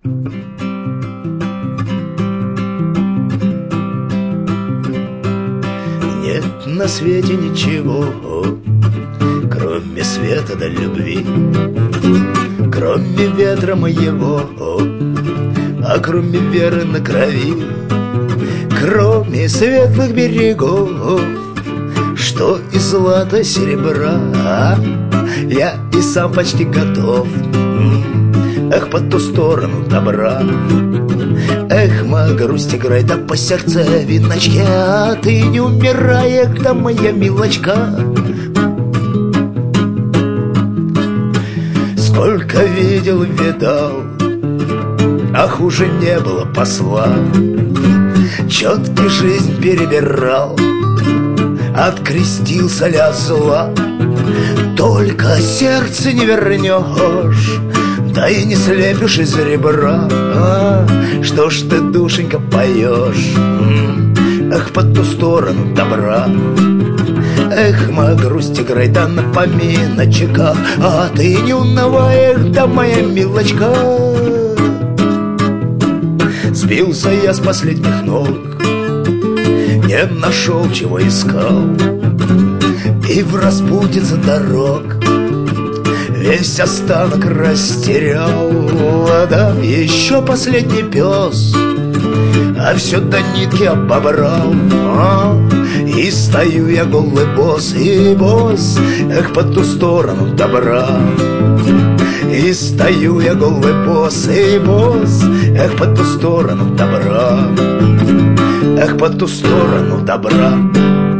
Нет на свете ничего, кроме света да любви, кроме ветра моего, а кроме веры на крови, кроме светлых берегов, что из злата серебра, я и сам почти готов. Эх, по ту сторону добра. Эх, моя грусть играй, да по сердцевиночке, а ты не умирай, эх, да моя милочка. Сколько видел, видал, а хуже не было посла. Четки жизнь перебирал, открестился ля зла. Только сердце не вернешь, да и не слепишь из ребра. Что ж ты, душенька, поешь? Эх, по ту сторону добра. Эх, моя грусть играй, да на поминочках, а ты не унывай, эх, да моя милочка. Сбился я с последних ног, не нашел, чего искал, и в распутице дорог весь останок растерял. Да еще последний пес, а все до нитки обобрал. И стою я голый босс, и босс, эх, по ту сторону добра. И стою я голый босс, и босс, эх, по ту сторону добра. Эх, по ту сторону добра.